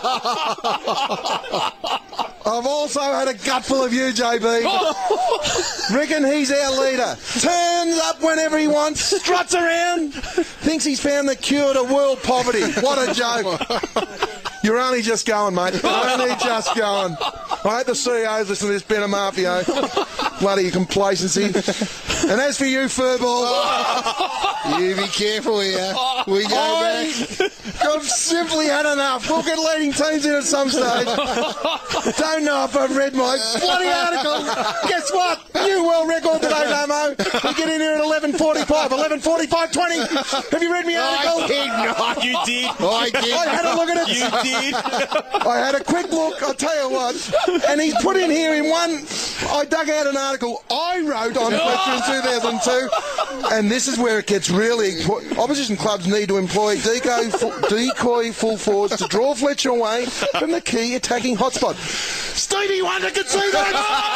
I've also had a gutful of you, JB. Reckon he's our leader. Turns up whenever he wants, struts around, thinks he's found the cure to world poverty. What a joke. You're only just going, mate. Only just going. I hope the CEOs listen to this Ben Mafia. Bloody complacency. And as for you, Furball, you be careful here. We go back. I've simply had enough. We'll get leading teams in at some stage. Don't know if I've read my bloody article. Guess what? New world record today, Damo. We get in here at 11:45, 11:45:20. Have you read my article? I did not. You did. I did. I had a look at it. You did. I had a quick look, I'll tell you what, and he's put in here in one, I dug out an article I wrote on Fletcher in 2002, and this is where it gets really, opposition clubs need to employ decoy full forwards to draw Fletcher away from the key attacking hotspot. Stevie Wonder could see that!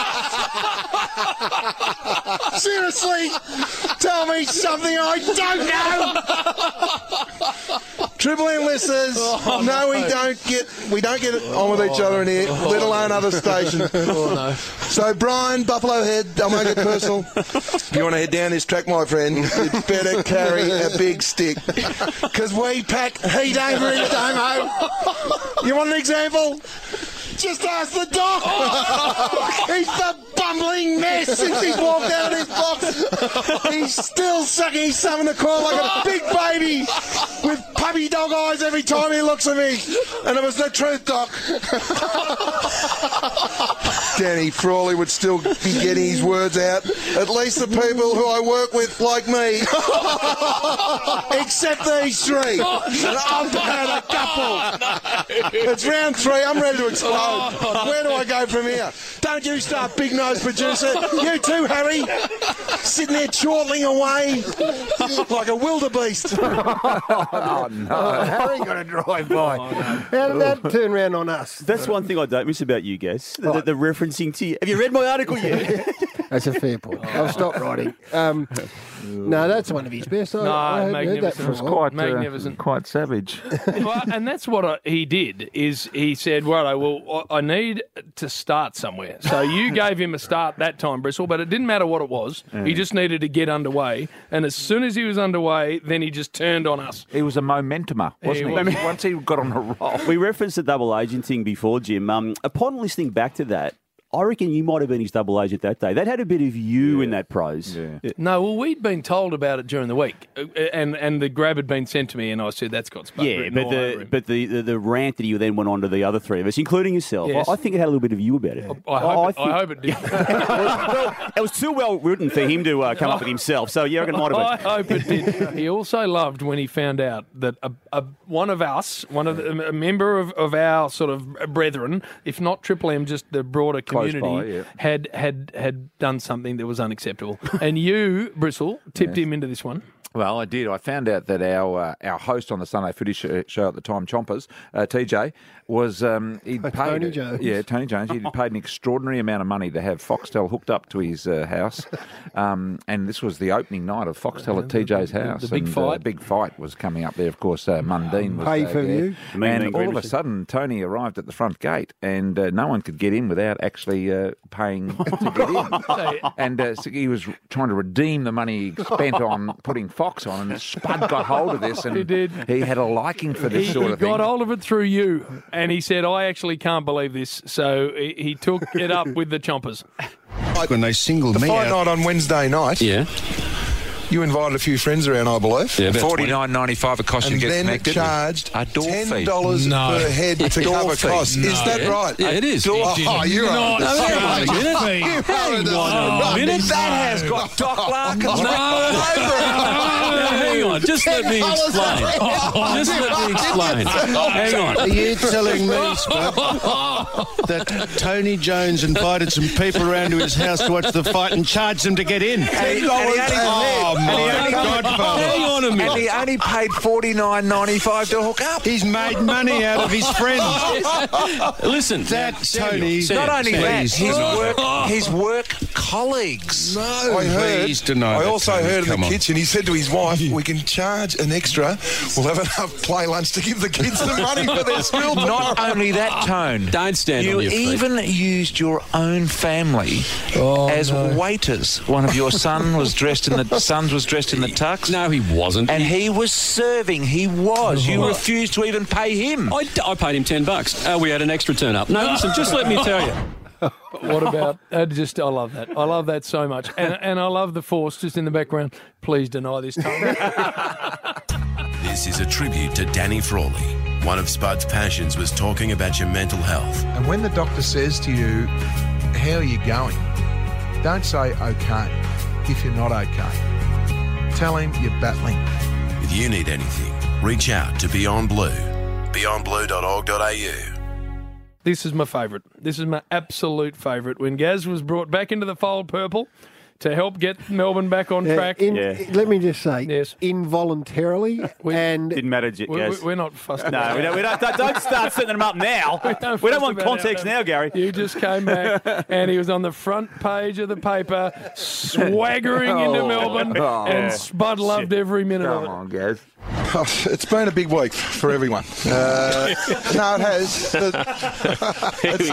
Seriously, tell me something I don't know! Triple M listeners, no, we don't get on with each other in here, let alone other stations. So, Brian, Buffalo Head, I'll make it personal. If you want to head down this track, my friend, you better carry a big stick. Because we pack heat over in Domo. You want an example? Just ask the doc. He's the bumbling mess since he's walked out of his box. He's still sucking his thumb in the corner like a big baby with puppy dog eyes every time he looks at me. And it was the truth, Doc. Danny Frawley would still be getting his words out. At least the people who I work with like me. Except these three. And I've had a couple. It's round 3. I'm ready to explode. Where do I go from here? Don't you start, big nose producer. You too, Harry. Sitting there chortling away like a wildebeest. Oh, no. Harry got a drive by. How did that turn round on us? That's one thing I don't miss about you guys. The referencing to you. Have you read my article yet? That's a fair point. I'll stop writing. No, that's one of his best. I magnificent. Heard that It was quite magnificent. quite savage. Well, and that's what he did, is he said, well, I need to start somewhere. So you gave him a start that time, Bristol, but it didn't matter what it was. Yeah. He just needed to get underway. And as soon as he was underway, then he just turned on us. He was a momentumer, wasn't he? He was. Once he got on a roll. We referenced the double agent thing before, Jim. Upon listening back to that, I reckon you might have been his double agent that day. They'd had a bit of you in that prose. Yeah. No, well, we'd been told about it during the week, and the grab had been sent to me, and I said, that's got Spud written all over him. But the rant that you then went on to the other three of us, including yourself, Yes. I think it had a little bit of you about it. I hope it did. Well, it was too well written for him to come up with himself, so you reckon it might I have been. hope it did. He also loved when he found out that a member of our sort of brethren, if not Triple M, just the broader Close community, by, yeah. had done something that was unacceptable. And you, Bristle, tipped him into this one. Well, I did. I found out that our host on the Sunday Footy show at the time, Chompers, TJ, was he'd paid Tony Jones. Yeah, Tony Jones. He'd paid an extraordinary amount of money to have Foxtel hooked up to his house, and this was the opening night of Foxtel at TJ's house. The big and, fight. big fight was coming up there. Of course, Mundine was Pay there. per view. And all of a sudden, Tony arrived at the front gate, and no one could get in without actually paying to get in. And so he was trying to redeem the money he spent on putting Fox on, and Spud got hold of this, and He did. he had a liking for this sort of He thing. got hold of it through you, and he said, I actually can't believe this. So he took it up with the Chompers. When they singled me Fight out. night on Wednesday night. Yeah. You invited a few friends around, I believe. Yeah, about $49.95 a cost you And get then connected. charged A door fee. $10 No. per head to Door cover fee. costs. No. Is that Yeah. right? Yeah, it is. Oh, you're Not on. hang on a minute. Hang on a minute. That has got Doc Larkin's No. Hang on. Just let me explain. Just let me explain. Hang on. Are you telling me, Spud, that Tony Jones invited some people around to his house to watch the fight and charged them to get in? Oh, my Godfather. Hang on a And minute. he only paid $49.95 to hook up. He's made money out of his friends. Listen. That, Tony, Sam, Not only Sam, that, please. his work colleagues. No, I also heard in the Come on. kitchen, he said to his wife, we can charge an extra. We'll have enough play lunch to give the kids the money for their school. Not only that, Tone. Don't stand you on your feet. even used your own family as waiters. One of your sons was dressed in the tux. No, he wasn't. And he was serving. He was. You refused to even pay him. I paid him $10. We had an extra turn up. No, listen, just let me tell you. What about? I love that. I love that so much, and I love the force just in the background. Please deny this time. This is a tribute to Danny Frawley. One of Spud's passions was talking about your mental health. And when the doctor says to you, how are you going? Don't say okay if you're not okay. Tell him you're battling. If you need anything, reach out to Beyond Blue. beyondblue.org.au. This is my favourite. This is my absolute favourite. When Gaz was brought back into the fold, Purple, to help get Melbourne back on track. Let me just say, involuntarily, and didn't matter, Gaz. We're not fussed. No, we don't. Don't start setting them up now. We don't want context now, Gary. You just came back, and he was on the front page of the paper, swaggering into Melbourne, and Spud loved every minute of it. Come on, Gaz. Oh, it's been a big week for everyone. No, it has. It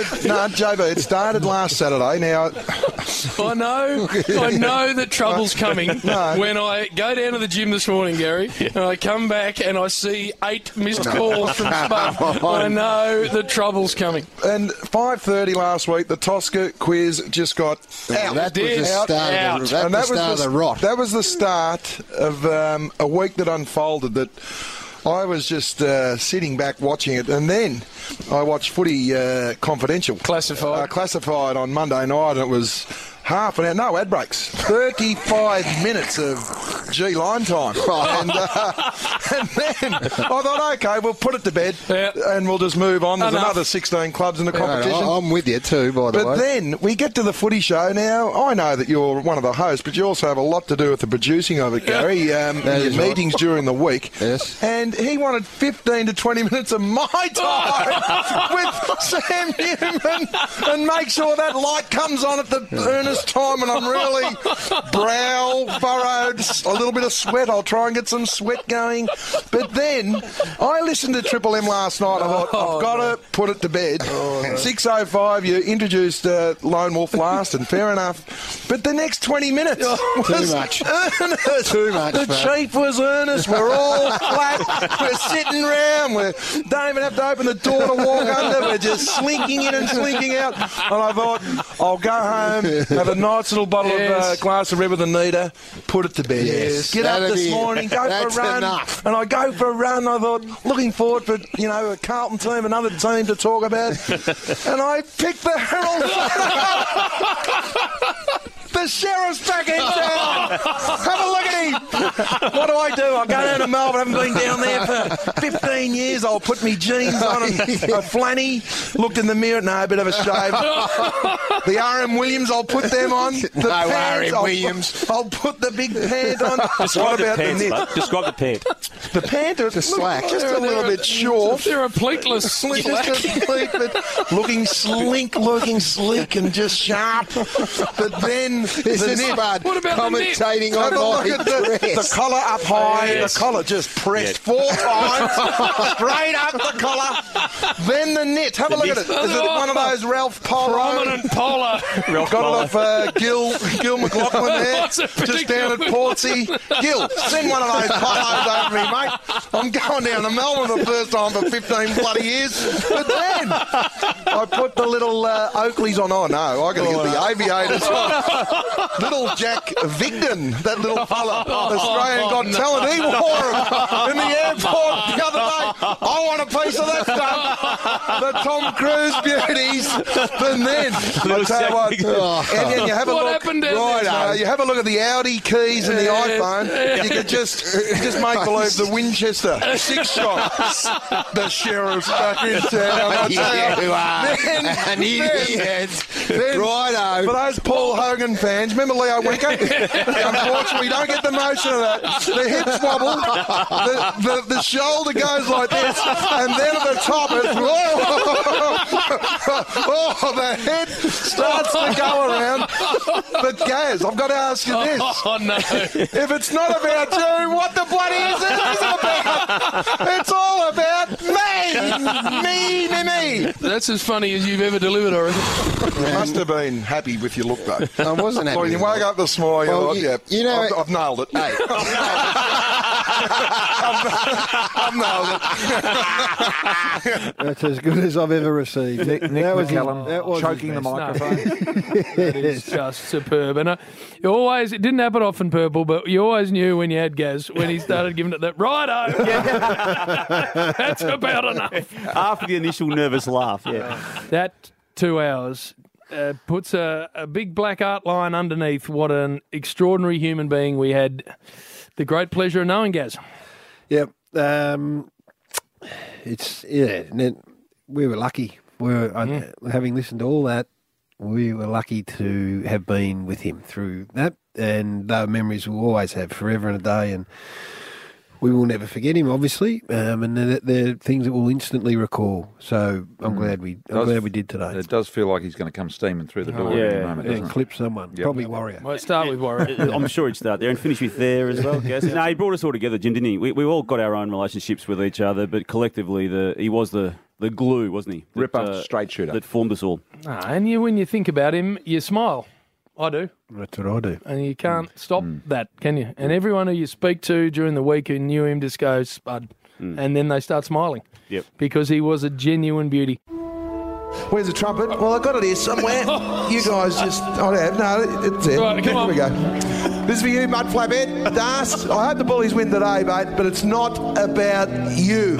started last Saturday. Now, I know that trouble's coming when I go down to the gym this morning, Gary, and I come back and I see 8 missed calls from Spud. I know the trouble's coming. And 5:30 last week, the Tosca quiz just got out. That was the start of the rot. That was the start of a week that unfolded. That I was just sitting back watching it, and then I watched Footy Confidential. Classified on Monday night, and it was half an hour, no ad breaks, 35 minutes of G-line time. And then I thought, okay, we'll put it to bed and we'll just move on. There's another 16 clubs in the competition. I'm with you too, by the way. But then we get to the footy show. Now, I know that you're one of the hosts, but you also have a lot to do with the producing of it, Gary, your meetings during the week. Yes. And he wanted 15 to 20 minutes of my time with Sam Newman and make sure that light comes on at the earnest time, and I'm really brow furrowed, a little bit of sweat. I'll try and get some sweat going. But then I listened to Triple M last night. I thought, I've got to put it to bed. 6:05, you introduced Lone Wolf last, and fair enough. But the next 20 minutes was earnest. Too much. The chief was earnest. We're all flat. We're sitting round. We don't even have to open the door to walk under. We're just slinking in and slinking out. And I thought, I'll go home, have a nice little bottle of glass of Red with Anita, put it to bed. Get up this morning, go for a run. Enough. And I go for a run. I thought, looking forward for, a Carlton team, another team to talk about. And I picked the Herald. The sheriff's back in town. Have a look at him. What do? I go down to Melbourne. I haven't been down there for 15 years. I'll put me jeans on and a flanny. Looked in the mirror. No, a bit of a shave. The R.M. Williams, I'll put them on. The pants, Williams. I'll put the big pant on. Describe what about the pants, the knit? bud. Describe the pant. The pant, the slack, just a little bit short. They're a pleatless slack. Just a pleat, but looking sleek, and just sharp. But then This is Spud what about commentating on look my at dress. the collar up high, Yes. the collar just pressed 4 times, straight up the collar. Then the knit. Have a look at it. Is it one of those Ralph Polo? Prominent polo. Got it off Gil McLaughlin there, What's a just down at Portsea. Gil, send one of those polos over me, mate. I'm going down to Melbourne for the first time for 15 bloody years. But then I put the little Oakleys on. Oh, no, I got to get the aviators on. Little Jack Vigden, that little fella, Australian Got Talent, he wore them in the airport the other day. I want a piece of that stuff. The Tom Cruise beauties. And then, I'll tell you what, and then you have a look. You have a look at the Audi keys and the iPhone. You could just make believe the Winchester 6-shot. The sheriff's back in town. I tell you. Then, righto. For those Paul Hogan fans, remember Leo Winker? Unfortunately, you don't get the motion of that. The hips wobble, the shoulder goes like this, and then at the top it's the head starts to go around, But Gaz, I've got to ask you this. Oh, no. If it's not about you, what the bloody is it about? It's all about me. Me. That's as funny as you've ever delivered, I reckon. You must have been happy with your look, though. I wasn't happy. Well, you with woke it. up this morning, Well, you know, I've nailed it. Hey. I've nailed it. That's as good as I've ever received. Nick that was McCallum that was choking the his best. microphone. That is just superb. And you always, it didn't happen often, Purple, but you always knew when you had Gaz, when he started giving it that, righto, that's about enough. After the initial nervous laugh, yeah. That 2 hours puts a big black art line underneath what an extraordinary human being we had the great pleasure of knowing, Gaz. Yep. We were lucky. Having listened to all that, we were lucky to have been with him through that, and those memories we'll always have forever and a day, and we will never forget him, obviously, and they're things that we'll instantly recall. So I'm glad we did today. It does feel like he's going to come steaming through the door at the moment, doesn't and it? clip someone, probably Warrior. Might start with Warrior. I'm sure he'd start there and finish with there as well, Gaz. No, he brought us all together, Jim, didn't he? We all got our own relationships with each other, but collectively he was the glue, wasn't he? Ripper, straight shooter. That formed us all. And when you think about him, you smile. I do. That's what I do. And you can't stop that, can you? And everyone who you speak to during the week who knew him just goes, Spud. And then they start smiling. Yep. Because he was a genuine beauty. Where's the trumpet? Well, I got it here somewhere. You guys just... Oh, no, it's there. Right, come on. Here we go. This is for you, Mud Flathead. Das, I hope the Bullies win today, mate, but it's not about you.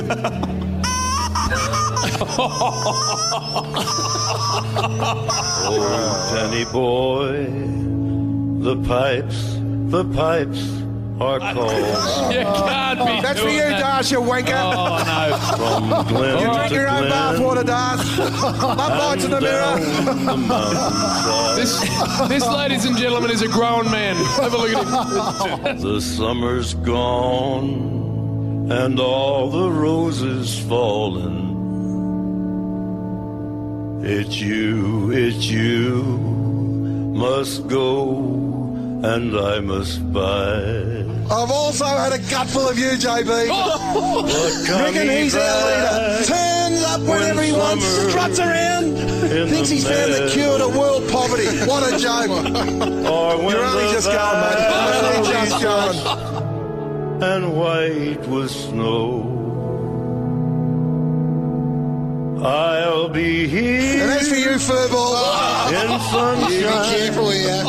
Oh, Danny boy, the pipes are cold. You can't be That's for doing you, that. Das, you wanker. Oh, no. From Glen You drink to your own Glen, bathwater, Das. Love lights in the mirror. down the mountainside. This, ladies and gentlemen, is a grown man. Have a look at him. The summer's gone and all the roses fallen. It's you must go and I must buy. I've also had a gutful of you, JB. Reckon he's our leader. Turns up whenever he wants, struts around, thinks he's found the cure to world poverty. What a joke. You're only just going, mate. Only just going. And white with snow. I'll be here. And as for you, Furball, in sunshine. You be careful here.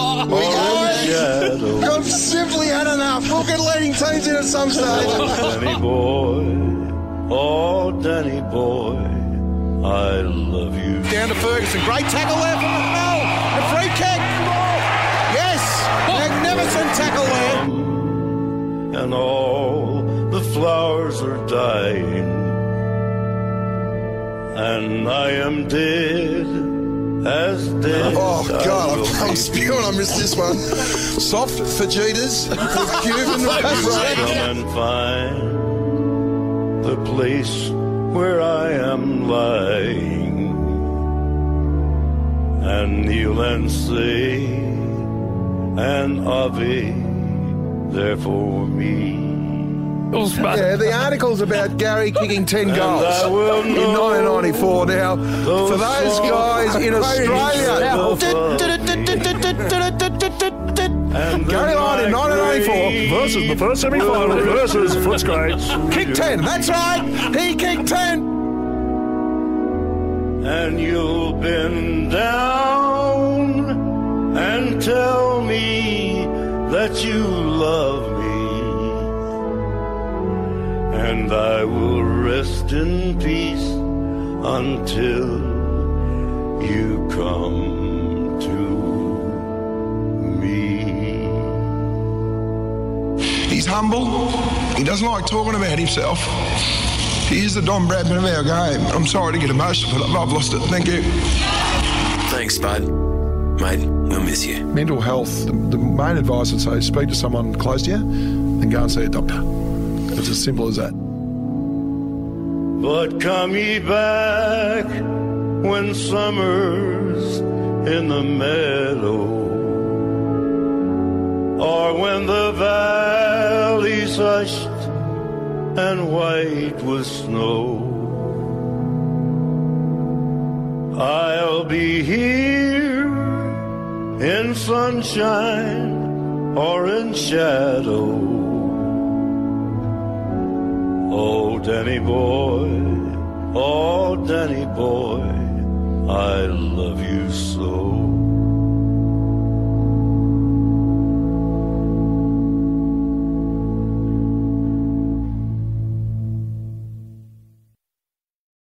I've simply had enough. Look at leading teams in at some stage. Danny boy, I love you. Down to Ferguson. Great tackle there from McNell. A free kick. Yes. Magnificent tackle there. And all the flowers are dying. And I am dead, as dead. Oh, as God, I I'm spewing. I missed this one. Soft fajitas with Cuban come and find the place where I am lying, and kneel and say an Ave there for me. Yeah, the article's about Gary kicking 10 goals in 1994. Now, for those guys in Australia, Gary Lyon in 1984 versus the first semi-final versus Footscray. Kicked 10, that's right, he kicked 10. And you'll bend down and tell me that you love me. And I will rest in peace until you come to me. He's humble. He doesn't like talking about himself. He is the Don Bradman of our game. I'm sorry to get emotional, but I've lost it. Thank you. Thanks, bud. Mate, we'll miss you. Mental health, the main advice I'd say is speak to someone close to you and go and see a doctor. It's as simple as that. But come ye back when summer's in the meadow. or when the valley's hushed and white with snow. I'll be here in sunshine or in shadow. Oh, Danny boy, oh, Danny boy, I love you so.